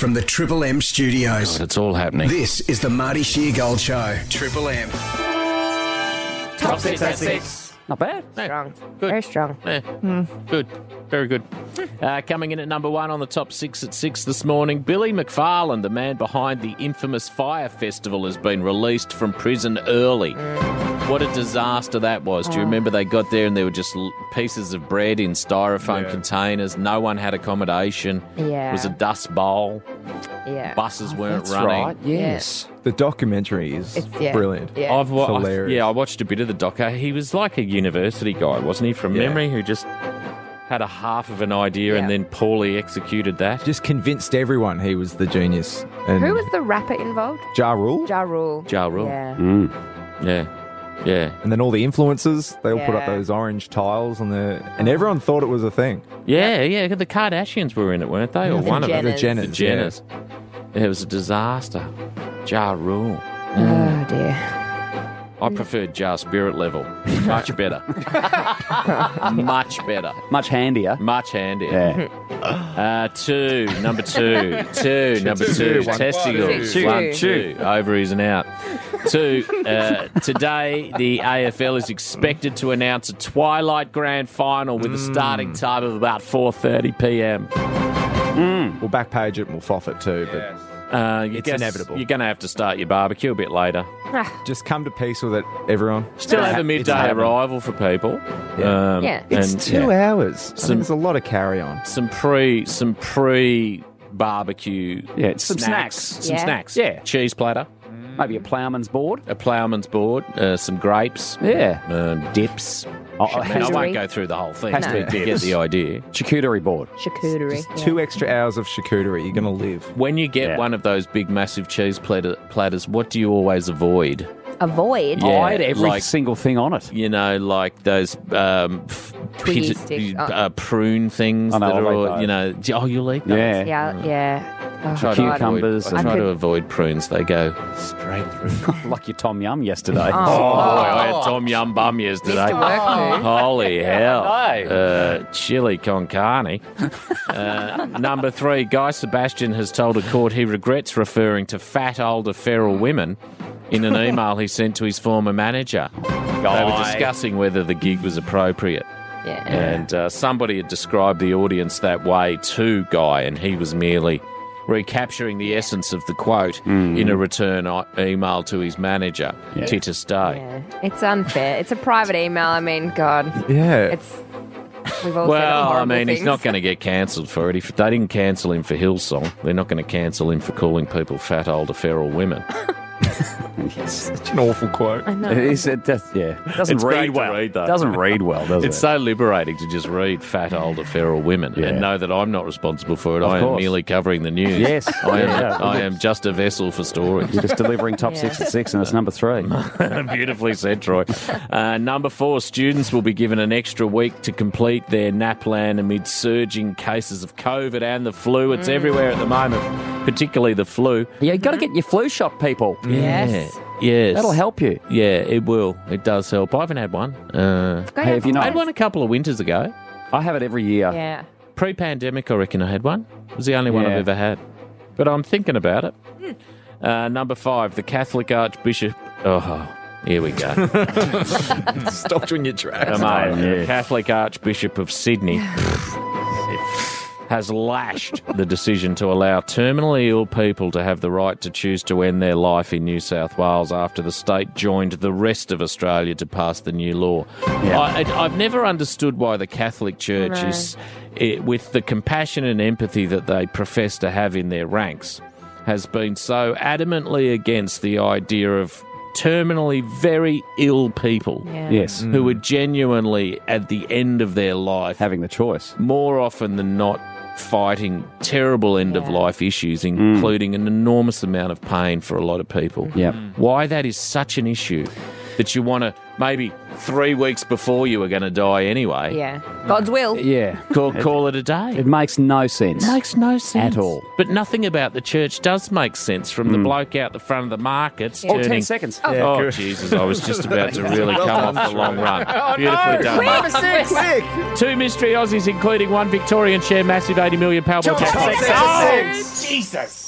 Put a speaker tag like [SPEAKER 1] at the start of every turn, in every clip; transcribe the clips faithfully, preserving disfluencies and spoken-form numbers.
[SPEAKER 1] from the Triple M studios.
[SPEAKER 2] God, it's all happening.
[SPEAKER 1] This is the Marty Sheargold Show. Triple M.
[SPEAKER 3] Top six at six.
[SPEAKER 4] Not bad.
[SPEAKER 3] Strong.
[SPEAKER 2] Good.
[SPEAKER 3] Very strong.
[SPEAKER 2] Yeah, good. Very good. Uh, coming in at number one on the top six at six this morning, Billy McFarland, the man behind the infamous Fire Festival, has been released from prison early. What a disaster that was. Do you remember they got there and there were just l- pieces of bread in styrofoam
[SPEAKER 5] Yeah.
[SPEAKER 2] containers? No one had accommodation.
[SPEAKER 3] Yeah.
[SPEAKER 2] It was a dust bowl.
[SPEAKER 3] Yeah.
[SPEAKER 2] Buses weren't
[SPEAKER 4] That's
[SPEAKER 2] running.
[SPEAKER 4] right. Yes.
[SPEAKER 5] The documentary is
[SPEAKER 3] It's- yeah.
[SPEAKER 5] brilliant.
[SPEAKER 3] Yeah.
[SPEAKER 2] I've wa-
[SPEAKER 5] It's
[SPEAKER 2] I-
[SPEAKER 5] hilarious.
[SPEAKER 2] yeah, I watched a bit of the doco. He was like a university guy, wasn't he, from
[SPEAKER 5] Yeah.
[SPEAKER 2] memory, who just had a half of an idea and
[SPEAKER 3] Yeah.
[SPEAKER 2] then poorly executed that.
[SPEAKER 5] Just convinced everyone he was the genius. And
[SPEAKER 3] Who was the rapper involved?
[SPEAKER 5] Ja Rule?
[SPEAKER 3] Ja Rule.
[SPEAKER 2] Ja Rule.
[SPEAKER 3] Yeah.
[SPEAKER 2] Yeah, yeah,
[SPEAKER 5] And then all the influencers, they all put up
[SPEAKER 3] Yeah.
[SPEAKER 5] those orange tiles on the, and everyone thought it was a thing.
[SPEAKER 2] yeah, yeah. The Kardashians were in it, weren't they? Or
[SPEAKER 3] The
[SPEAKER 2] one of them.
[SPEAKER 5] The
[SPEAKER 3] Jenners.
[SPEAKER 5] Jenners.
[SPEAKER 2] The Jenners. Yeah, it was a disaster. Ja Rule.
[SPEAKER 3] Oh, dear.
[SPEAKER 2] I preferred Ja Spirit Level. Much better. Much better.
[SPEAKER 4] Much handier.
[SPEAKER 2] Much handier.
[SPEAKER 4] Yeah.
[SPEAKER 2] Uh, two, number two, two, number two,
[SPEAKER 5] One,
[SPEAKER 2] testicles,
[SPEAKER 3] two.
[SPEAKER 2] one,
[SPEAKER 3] Two.
[SPEAKER 2] two, ovaries and out. Two, uh, today the A F L is expected to announce a Twilight Grand Final with a starting time of about four thirty p m.
[SPEAKER 5] We'll back page it and we'll forfeit too, but
[SPEAKER 2] Uh, you
[SPEAKER 5] It's
[SPEAKER 2] guess
[SPEAKER 5] inevitable.
[SPEAKER 2] You're going to have to start your barbecue a bit later.
[SPEAKER 5] just come to peace with it, everyone.
[SPEAKER 2] Still have a
[SPEAKER 5] It's
[SPEAKER 2] midday
[SPEAKER 5] happening.
[SPEAKER 2] arrival for people.
[SPEAKER 5] Yeah.
[SPEAKER 2] Um,
[SPEAKER 3] Yeah.
[SPEAKER 5] It's
[SPEAKER 2] and,
[SPEAKER 5] two
[SPEAKER 2] yeah,
[SPEAKER 5] hours. I
[SPEAKER 2] Some-
[SPEAKER 5] think there's a lot of carry on.
[SPEAKER 2] some pre, some pre barbecue.
[SPEAKER 4] Yeah, some
[SPEAKER 2] snacks,
[SPEAKER 4] snacks.
[SPEAKER 2] some
[SPEAKER 3] Yeah.
[SPEAKER 2] snacks.
[SPEAKER 4] Yeah.
[SPEAKER 2] Cheese platter,
[SPEAKER 4] Maybe a ploughman's board.
[SPEAKER 2] a ploughman's board, uh, some grapes,
[SPEAKER 4] Yeah.
[SPEAKER 2] um, dips.
[SPEAKER 4] Oh,
[SPEAKER 2] I, mean, I
[SPEAKER 4] has,
[SPEAKER 2] won't go through the whole thing.
[SPEAKER 4] Has to
[SPEAKER 2] but
[SPEAKER 4] be
[SPEAKER 2] you get
[SPEAKER 4] dips.
[SPEAKER 2] the idea.
[SPEAKER 4] charcuterie board.
[SPEAKER 3] Charcuterie.
[SPEAKER 5] Just
[SPEAKER 3] yeah.
[SPEAKER 5] two extra hours of charcuterie. You're going to live.
[SPEAKER 2] When you get
[SPEAKER 4] Yeah.
[SPEAKER 2] one of those big, massive cheese platter, platters, what do you always avoid?
[SPEAKER 3] Avoid.
[SPEAKER 2] Yeah.
[SPEAKER 4] I had every
[SPEAKER 2] like-
[SPEAKER 4] single thing on it.
[SPEAKER 2] You know, like those um, f-
[SPEAKER 3] Twiggy
[SPEAKER 2] pit-
[SPEAKER 3] sticks.
[SPEAKER 2] uh, prune things
[SPEAKER 4] I know,
[SPEAKER 2] that
[SPEAKER 4] I'll
[SPEAKER 2] are,
[SPEAKER 4] eat
[SPEAKER 2] all,
[SPEAKER 4] those.
[SPEAKER 2] you know. Oh, you'll eat those.
[SPEAKER 4] Yeah.
[SPEAKER 3] Yeah, yeah. Oh,
[SPEAKER 2] Try to
[SPEAKER 3] God.
[SPEAKER 4] Cucumbers
[SPEAKER 2] Avoid, I
[SPEAKER 4] and-
[SPEAKER 2] try
[SPEAKER 3] I
[SPEAKER 2] to
[SPEAKER 3] could-
[SPEAKER 2] avoid prunes. They go straight through.
[SPEAKER 4] Like your Tom Yum yesterday.
[SPEAKER 2] Oh, boy, I had Tom Yum Bum yesterday.
[SPEAKER 3] Missed work, too.
[SPEAKER 2] Holy hell.
[SPEAKER 4] I
[SPEAKER 2] Uh, chili con carne. Uh, number three, Guy Sebastian has told a court he regrets referring to fat, older, feral women in an email he sent to his former manager. They were discussing whether the gig was appropriate.
[SPEAKER 3] Yeah.
[SPEAKER 2] And uh, somebody had described the audience that way to Guy, and he was merely recapturing the essence of the quote in a return o- email to his manager,
[SPEAKER 4] Yeah.
[SPEAKER 2] Titus Stay.
[SPEAKER 3] Yeah. It's unfair. It's a private email. I mean, God.
[SPEAKER 5] Yeah.
[SPEAKER 3] It's. We've all said
[SPEAKER 2] Well, I
[SPEAKER 3] horrible
[SPEAKER 2] mean,
[SPEAKER 3] things.
[SPEAKER 2] he's not going to get cancelled for it. If they didn't cancel him for Hillsong, they're not going to cancel him for calling people fat, older, feral women.
[SPEAKER 5] Such an awful quote.
[SPEAKER 3] I know.
[SPEAKER 4] It, is, it does, yeah. Doesn't
[SPEAKER 2] It's
[SPEAKER 4] read
[SPEAKER 2] great to
[SPEAKER 4] well.
[SPEAKER 2] read, though.
[SPEAKER 4] Doesn't read well, does
[SPEAKER 2] It's
[SPEAKER 4] it?
[SPEAKER 2] so liberating to just read fat, older, feral women
[SPEAKER 4] Yeah.
[SPEAKER 2] and know that I'm not responsible for it.
[SPEAKER 4] Of
[SPEAKER 2] I am
[SPEAKER 4] course.
[SPEAKER 2] merely covering the news.
[SPEAKER 4] Yes.
[SPEAKER 2] I am,
[SPEAKER 4] Yeah.
[SPEAKER 2] I am just a vessel for stories.
[SPEAKER 4] You're just delivering top
[SPEAKER 3] Yeah.
[SPEAKER 4] six at six, and it's number three.
[SPEAKER 2] Beautifully said, Troy. Uh, number four, students will be given an extra week to complete their NAPLAN amid surging cases of COVID and the flu. It's everywhere at the moment, particularly the flu.
[SPEAKER 4] Yeah, you got to get your flu shot, people.
[SPEAKER 3] Yes.
[SPEAKER 2] Yeah. Yes.
[SPEAKER 4] That'll help you.
[SPEAKER 2] Yeah, it will. It does help. I haven't had one. Uh,
[SPEAKER 3] Go
[SPEAKER 4] Hey,
[SPEAKER 3] ahead.
[SPEAKER 4] have you
[SPEAKER 2] I
[SPEAKER 4] not?
[SPEAKER 2] had one a couple of winters ago.
[SPEAKER 4] I have it every year.
[SPEAKER 3] Yeah.
[SPEAKER 2] Pre-pandemic, I reckon I had one. It was the only one
[SPEAKER 4] Yeah.
[SPEAKER 2] I've ever had. But I'm thinking about it. Uh, number five, the Catholic Archbishop... Oh, here we go.
[SPEAKER 5] Stop doing your tracks.
[SPEAKER 2] Come on.
[SPEAKER 4] Yeah.
[SPEAKER 2] The Catholic Archbishop of Sydney has lashed the decision to allow terminally ill people to have the right to choose to end their life in New South Wales after the state joined the rest of Australia to pass the new law.
[SPEAKER 4] Yeah.
[SPEAKER 2] I, I- I've never understood why the Catholic Church
[SPEAKER 3] No.
[SPEAKER 2] is, it, with the compassion and empathy that they profess to have in their ranks, has been so adamantly against the idea of terminally very ill people
[SPEAKER 3] Yeah.
[SPEAKER 4] Yes.
[SPEAKER 2] who are genuinely at the end of their life,
[SPEAKER 4] Having the choice.
[SPEAKER 2] more often than not fighting terrible end-of-life issues, including an enormous amount of pain for a lot of people.
[SPEAKER 4] Yep.
[SPEAKER 2] Why that is such an issue that you want to, maybe three weeks before you were going to die anyway,
[SPEAKER 3] Yeah. God's will.
[SPEAKER 4] Yeah.
[SPEAKER 2] call, call it a day.
[SPEAKER 4] It makes no sense.
[SPEAKER 2] Makes no sense
[SPEAKER 4] At all.
[SPEAKER 2] But nothing about the church does make sense, from the bloke out the front of the markets
[SPEAKER 4] Oh,
[SPEAKER 2] turning...
[SPEAKER 4] ten seconds.
[SPEAKER 2] Oh,
[SPEAKER 5] good.
[SPEAKER 2] Jesus, I was just about to really come off the long run. Beautifully done, mate.
[SPEAKER 5] Six. Quick.
[SPEAKER 2] Two mystery Aussies, including one Victorian share massive eighty million pound
[SPEAKER 5] Top
[SPEAKER 2] tax.
[SPEAKER 5] six.
[SPEAKER 2] Oh,
[SPEAKER 6] Jesus.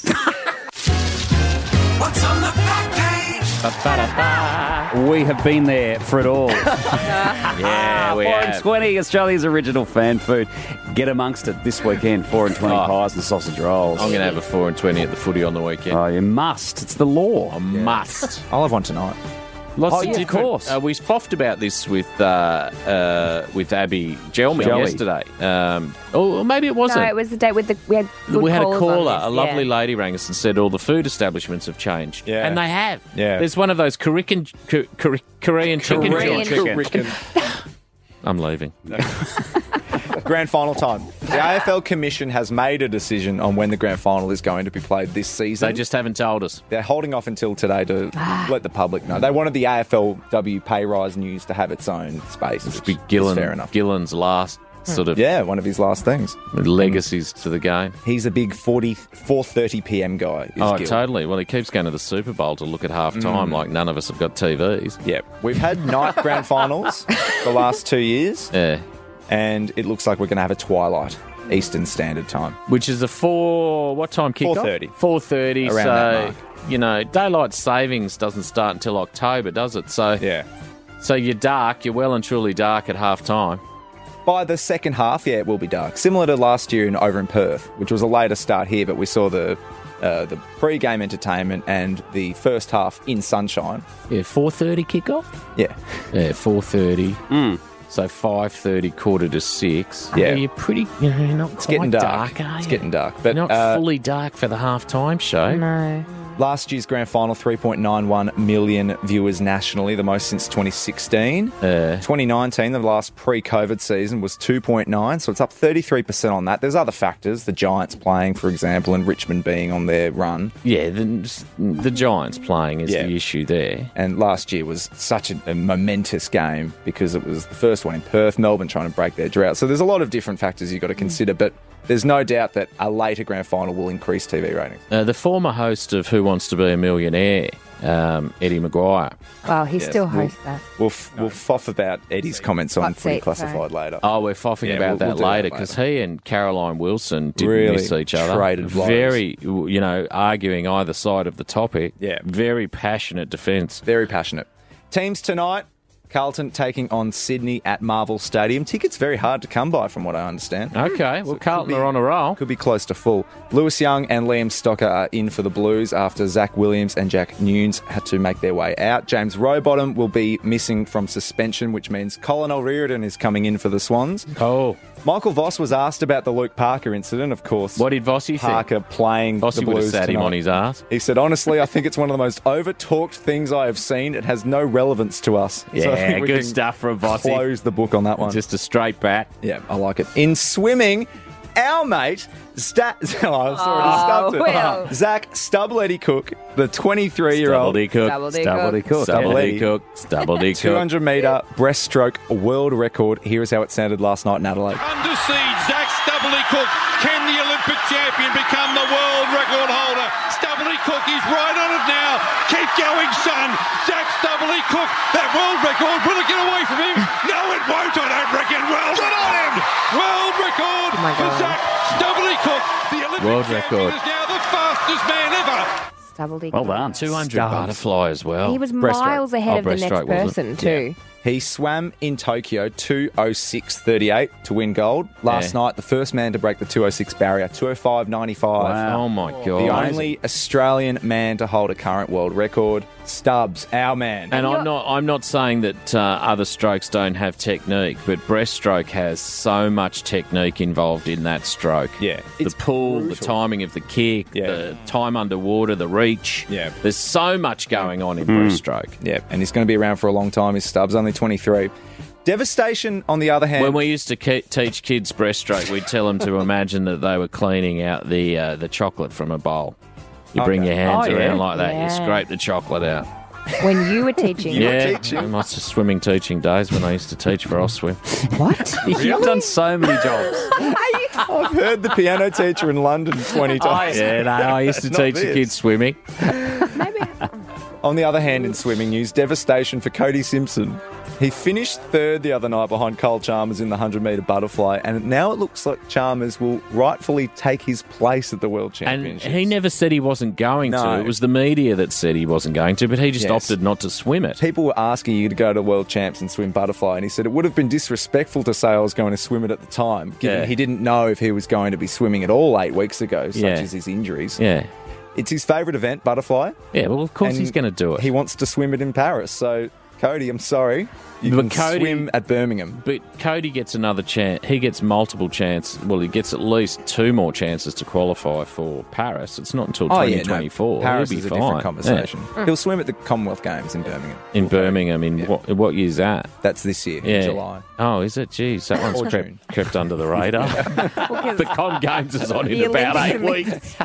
[SPEAKER 1] What's on the back page?
[SPEAKER 2] Ba-ba-da-ba.
[SPEAKER 4] We have been there for it all.
[SPEAKER 2] Yeah, we
[SPEAKER 4] four and
[SPEAKER 2] have.
[SPEAKER 4] twenty, Australia's original fan food. Get amongst it this weekend. Four and twenty
[SPEAKER 2] Oh.
[SPEAKER 4] pies and sausage rolls.
[SPEAKER 2] I'm going to have a four and twenty at the footy on the weekend.
[SPEAKER 4] Oh, you must. It's the law.
[SPEAKER 2] I must.
[SPEAKER 5] I'll have one tonight.
[SPEAKER 2] Lots
[SPEAKER 4] Oh,
[SPEAKER 2] of
[SPEAKER 4] yeah, of
[SPEAKER 2] different-
[SPEAKER 4] course.
[SPEAKER 2] Uh, we spoffed about this with uh, uh, with Abby Gelmy
[SPEAKER 4] Gelmy.
[SPEAKER 2] yesterday. Um, or maybe it wasn't.
[SPEAKER 3] No, it was the day with the we had good
[SPEAKER 2] we had a
[SPEAKER 3] callers on
[SPEAKER 2] caller,
[SPEAKER 3] this,
[SPEAKER 2] a lovely
[SPEAKER 3] yeah.
[SPEAKER 2] lady rang us and said all the food establishments have changed.
[SPEAKER 5] Yeah.
[SPEAKER 2] And they have.
[SPEAKER 5] Yeah.
[SPEAKER 2] There's one of those Korean, Korean, Korean chicken
[SPEAKER 3] Korean
[SPEAKER 2] joints.
[SPEAKER 5] Chicken.
[SPEAKER 2] I'm leaving.
[SPEAKER 5] Grand final time. The A F L Commission has made a decision on when the grand final is going to be played this season.
[SPEAKER 2] They just haven't told us.
[SPEAKER 5] They're holding off until today to let the public know. They wanted the A F L W pay rise news to have its own space.
[SPEAKER 2] It's
[SPEAKER 5] Which
[SPEAKER 2] be Gillen,
[SPEAKER 5] is fair enough.
[SPEAKER 2] Gillen's last sort of
[SPEAKER 5] Yeah, one of his last things.
[SPEAKER 2] legacies to the game.
[SPEAKER 5] He's a big forty, four thirty p.m. guy. Is
[SPEAKER 2] Oh,
[SPEAKER 5] Gill.
[SPEAKER 2] totally. Well, he keeps going to the Super Bowl to look at half time like none of us have got T Vs.
[SPEAKER 5] Yeah, we've had night grand finals the last two years,
[SPEAKER 2] Yeah.
[SPEAKER 5] and it looks like we're going to have a twilight Eastern Standard Time.
[SPEAKER 2] Which is a four, what time kickoff?
[SPEAKER 5] four thirty.
[SPEAKER 2] four thirty.
[SPEAKER 5] Around
[SPEAKER 2] so,
[SPEAKER 5] that mark.
[SPEAKER 2] you know, daylight savings doesn't start until October, does it? So,
[SPEAKER 5] Yeah.
[SPEAKER 2] so you're dark, you're well and truly dark at half time.
[SPEAKER 5] By the second half, yeah, it will be dark. Similar to last year in over in Perth, which was a later start here, but we saw the uh, the pre-game entertainment and the first half in sunshine.
[SPEAKER 2] Yeah, four thirty kickoff?
[SPEAKER 5] Yeah.
[SPEAKER 2] Yeah, four thirty. So five thirty, quarter to six.
[SPEAKER 5] Yeah.
[SPEAKER 2] You're pretty, you know, you're not
[SPEAKER 5] It's
[SPEAKER 2] quite
[SPEAKER 5] getting dark.
[SPEAKER 2] dark, are
[SPEAKER 5] It's
[SPEAKER 2] you?
[SPEAKER 5] getting dark. But
[SPEAKER 2] You're not
[SPEAKER 5] uh,
[SPEAKER 2] fully dark for the half-time show.
[SPEAKER 3] No.
[SPEAKER 5] last year's grand final, three point nine one million viewers nationally, the most since twenty sixteen.
[SPEAKER 2] Uh,
[SPEAKER 5] twenty nineteen, the last pre-COVID season, was two point nine, so it's up thirty-three percent on that. There's other factors, the Giants playing, for example, and Richmond being on their run.
[SPEAKER 2] yeah, the, the Giants playing is
[SPEAKER 5] Yeah.
[SPEAKER 2] the issue there.
[SPEAKER 5] And last year was such a, a momentous game because it was the first one in Perth, Melbourne trying to break their drought. So there's a lot of different factors you've got to consider, but there's no doubt that a later grand final will increase T V ratings.
[SPEAKER 2] Uh, the former host of Who Wants to Be a Millionaire, um, Eddie Maguire.
[SPEAKER 3] Well, he
[SPEAKER 5] Yes,
[SPEAKER 3] still
[SPEAKER 5] we'll-
[SPEAKER 3] hosts that.
[SPEAKER 5] We'll f- we'll foff about Eddie's comments on
[SPEAKER 3] Hot
[SPEAKER 5] Footy
[SPEAKER 3] seat,
[SPEAKER 5] Classified later.
[SPEAKER 2] Oh, we're frothing
[SPEAKER 5] Yeah,
[SPEAKER 2] about
[SPEAKER 5] we'll-
[SPEAKER 2] that
[SPEAKER 5] we'll do that
[SPEAKER 2] later
[SPEAKER 5] later.
[SPEAKER 2] because he and Caroline Wilson didn't
[SPEAKER 5] Really
[SPEAKER 2] miss each other.
[SPEAKER 5] traded blows.
[SPEAKER 2] Very, you know, arguing either side of the topic.
[SPEAKER 5] Yeah.
[SPEAKER 2] Very passionate defence.
[SPEAKER 5] Very passionate. Teams tonight, Carlton taking on Sydney at Marvel Stadium. Tickets very hard to come by from what I understand.
[SPEAKER 2] Okay, well,
[SPEAKER 5] it
[SPEAKER 2] Carlton
[SPEAKER 5] could be-
[SPEAKER 2] are on a roll.
[SPEAKER 5] Could be close to full. Lewis Young and Liam Stocker are in for the Blues after Zach Williams and Jack Nunes had to make their way out. James Rowbottom will be missing from suspension, which means Colin O'Riordan is coming in for the Swans.
[SPEAKER 2] Oh,
[SPEAKER 5] Michael Voss was asked about the Luke Parker incident, of course.
[SPEAKER 2] what did Vossi think?
[SPEAKER 5] Parker playing
[SPEAKER 2] Vossi
[SPEAKER 5] the
[SPEAKER 2] would have
[SPEAKER 5] Blues
[SPEAKER 2] sat him
[SPEAKER 5] tonight.
[SPEAKER 2] on his ass.
[SPEAKER 5] He said, honestly, I think it's one of the most over-talked things I have seen. It has no relevance to us. So I
[SPEAKER 2] Yeah,
[SPEAKER 5] think we
[SPEAKER 2] good
[SPEAKER 5] can
[SPEAKER 2] stuff from Vossi.
[SPEAKER 5] Close the book on that one.
[SPEAKER 2] Just a straight bat.
[SPEAKER 5] Yeah, I like it. In swimming, our mate, Stat. Oh, I sort of
[SPEAKER 3] Oh, Will.
[SPEAKER 5] Zach Stubble-Eddie Cook, the twenty-three-year-old
[SPEAKER 2] Stubble-D Cook.
[SPEAKER 3] Stubble-D
[SPEAKER 4] Stubble-D
[SPEAKER 3] Cook.
[SPEAKER 4] Cook.
[SPEAKER 2] Stubble-D Cook. Stubble-D
[SPEAKER 5] two
[SPEAKER 2] Cook.
[SPEAKER 5] hundred metre breaststroke world record. Here is how it sounded last night in Adelaide.
[SPEAKER 6] Under siege, Zach Stubbley Cook. Can the Olympic champion become the world record holder? Stubbley Cook is right on it now. Keep going, son. Zach Stubbley Cook. That world record, will it get away from him? No, it won't, I don't reckon. Well done on him. World record
[SPEAKER 3] Oh my
[SPEAKER 6] for
[SPEAKER 3] God.
[SPEAKER 6] Zach Stubbley Cook. The Olympic
[SPEAKER 2] World
[SPEAKER 6] champion
[SPEAKER 2] record.
[SPEAKER 6] is now the fastest man ever.
[SPEAKER 3] Stubble-D
[SPEAKER 4] Well
[SPEAKER 3] Cook.
[SPEAKER 4] done.
[SPEAKER 2] two hundred
[SPEAKER 5] Stubs.
[SPEAKER 2] butterfly as well.
[SPEAKER 3] He was
[SPEAKER 5] Breaststroke.
[SPEAKER 3] miles ahead
[SPEAKER 2] Oh,
[SPEAKER 3] of the next
[SPEAKER 2] breaststroke, was it?
[SPEAKER 3] person, too.
[SPEAKER 5] He swam in Tokyo two oh six thirty-eight to win gold. Last
[SPEAKER 2] Yeah.
[SPEAKER 5] night, the first man to break the two oh six barrier, two oh five ninety-five.
[SPEAKER 4] Wow.
[SPEAKER 2] Oh, my God.
[SPEAKER 5] The only Australian man to hold a current world record. Stubbs, our man.
[SPEAKER 2] And
[SPEAKER 3] you're-
[SPEAKER 2] I'm not. I'm not saying that uh, other strokes don't have technique, but breaststroke has so much technique involved in that stroke.
[SPEAKER 5] Yeah,
[SPEAKER 2] the
[SPEAKER 5] it's
[SPEAKER 2] pull, the
[SPEAKER 5] brutal.
[SPEAKER 2] timing of the kick,
[SPEAKER 5] Yeah.
[SPEAKER 2] the time underwater, the reach.
[SPEAKER 5] Yeah.
[SPEAKER 2] there's so much going on in breaststroke.
[SPEAKER 5] Yeah, and he's going to be around for a long time. His Stubbs, only twenty-three. Devastation, on the other hand.
[SPEAKER 2] When we used to ke- teach kids breaststroke, we'd tell them to imagine that they were cleaning out the uh, the chocolate from a bowl. You bring
[SPEAKER 5] Okay.
[SPEAKER 2] your hands
[SPEAKER 4] Oh, yeah.
[SPEAKER 2] around like that, you
[SPEAKER 3] Yeah.
[SPEAKER 2] scrape the chocolate out.
[SPEAKER 3] When you were teaching.
[SPEAKER 5] You were
[SPEAKER 2] yeah,
[SPEAKER 5] teaching?
[SPEAKER 2] lots of swimming teaching days when I used to teach for Oswim.
[SPEAKER 3] What?
[SPEAKER 4] You've done so many jobs.
[SPEAKER 5] I've heard the piano teacher in London twenty times.
[SPEAKER 2] Yeah, no, I used to
[SPEAKER 5] Not
[SPEAKER 2] teach the
[SPEAKER 5] this.
[SPEAKER 2] kids swimming.
[SPEAKER 3] Maybe.
[SPEAKER 5] On the other hand, in swimming news, devastation for Cody Simpson. He finished third the other night behind Cole Chalmers in the one hundred metre butterfly, and now it looks like Chalmers will rightfully take his place at the World
[SPEAKER 2] And
[SPEAKER 5] Championships.
[SPEAKER 2] he never said he wasn't going
[SPEAKER 5] No.
[SPEAKER 2] to. It was the media that said he wasn't going to, but he just
[SPEAKER 5] Yes.
[SPEAKER 2] opted not to swim it.
[SPEAKER 5] People were asking you to go to World Champs and swim butterfly, and he said it would have been disrespectful to say I was going to swim it at the time, given
[SPEAKER 2] Yeah.
[SPEAKER 5] he didn't know if he was going to be swimming at all eight weeks ago, such
[SPEAKER 2] Yeah.
[SPEAKER 5] as his injuries.
[SPEAKER 2] Yeah.
[SPEAKER 5] It's his favourite event, butterfly.
[SPEAKER 2] Yeah, well, of course
[SPEAKER 5] and
[SPEAKER 2] he's going to do it.
[SPEAKER 5] He wants to swim it in Paris. So, Cody, I'm sorry. You
[SPEAKER 2] But
[SPEAKER 5] can
[SPEAKER 2] Cody-
[SPEAKER 5] swim at Birmingham.
[SPEAKER 2] But Cody gets another chance. He gets multiple chances. Well, he gets at least two more chances to qualify for Paris. It's not until
[SPEAKER 5] Oh,
[SPEAKER 2] twenty
[SPEAKER 5] yeah, no,
[SPEAKER 2] twenty-four.
[SPEAKER 5] Paris
[SPEAKER 2] He'll
[SPEAKER 5] is
[SPEAKER 2] be
[SPEAKER 5] a different
[SPEAKER 2] fine.
[SPEAKER 5] conversation.
[SPEAKER 2] Yeah.
[SPEAKER 5] He'll swim at the Commonwealth Games in Birmingham.
[SPEAKER 2] In Birmingham, in
[SPEAKER 5] Yeah.
[SPEAKER 2] what, what year's that?
[SPEAKER 5] That's this year,
[SPEAKER 2] Yeah.
[SPEAKER 5] in July.
[SPEAKER 2] Oh, is it? Jeez, that one's
[SPEAKER 5] Or
[SPEAKER 2] crept,
[SPEAKER 5] June.
[SPEAKER 2] crept under the radar.
[SPEAKER 3] Because
[SPEAKER 2] The Com Games is on in
[SPEAKER 3] the
[SPEAKER 2] about eight
[SPEAKER 3] Olympics-
[SPEAKER 2] weeks.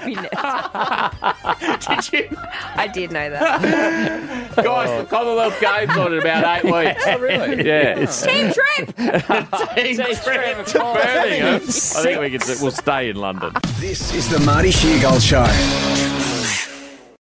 [SPEAKER 3] Did
[SPEAKER 2] Did you?
[SPEAKER 3] I did know that.
[SPEAKER 2] Guys, the Commonwealth Games on in about eight weeks. Oh, really? Yeah.
[SPEAKER 3] Team trip.
[SPEAKER 2] Team trip to Birmingham. I think we can, we'll stay in London.
[SPEAKER 1] This is the Marty Sheargold Show.